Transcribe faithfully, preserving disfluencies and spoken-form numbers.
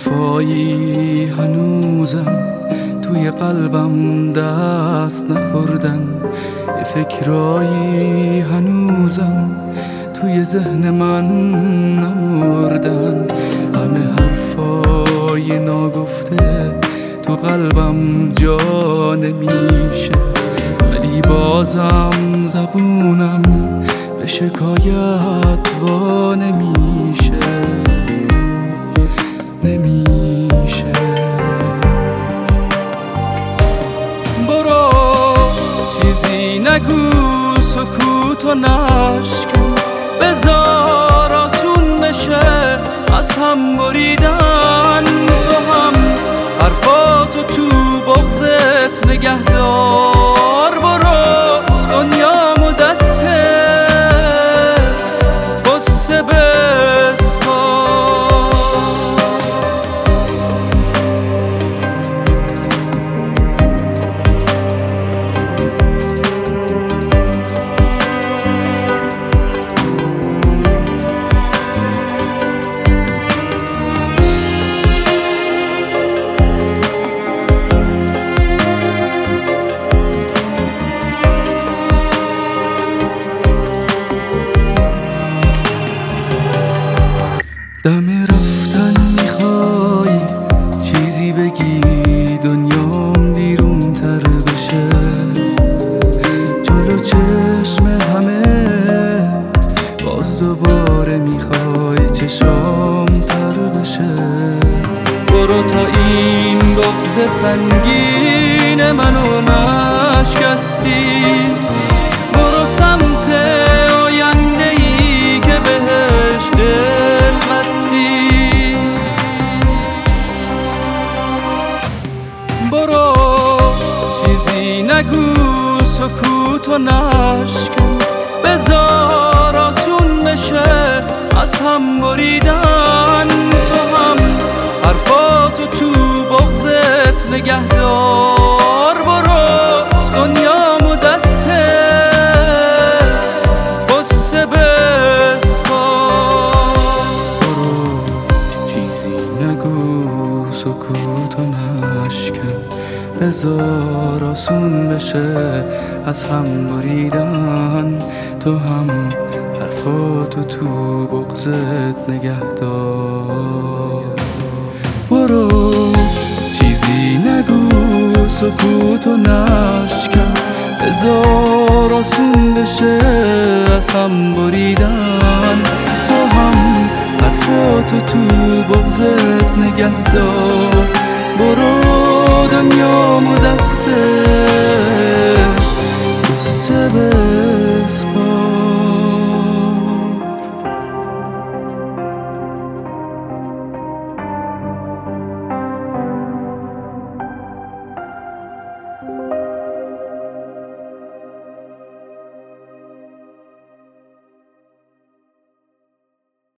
حرفایی هنوزم توی قلبم دست نخوردن، یه فکرایی هنوزم توی ذهن من نمردن. همه حرفای ناگفته تو قلبم جا نمیشه، ولی بازم زبونم به شکایت وا نمیشه نمیشه برو چیزی نگو، سکوت و نشکن، بذار آسون بشه از هم بریدن. تو هم حرفاتو تو بغضت نگه دار، برو دنیامو دسته غصه بسپار. دم رفتن میخوای چیزی بگی، دنیام بیرون تر بشه، جلو چشم همه باز دوباره میخوای چشام تر بشه. برو تا این بغض سنگین منو نشکستی، برو سمت آینده ای که بهش دل بستی. برو چیزی نگو، سکوت و نشکن، بذار آسون بشه از هم بریدن. تو هم حرفاتو تو بغضت نگه دار، برو دنیامو دسته غصه بسپار. برو چیزی نگو، سکوت و نشکن، بذار آسون بشه از هم بریدن. تو هم حرفاتو تو بغضت نگه دار، برو چیزی نگو، سکوت و نشکن، بذار آسون بشه از هم بریدن. تو هم حرفاتو تو بغضت نگه دار، برو دنیامو دسته غصه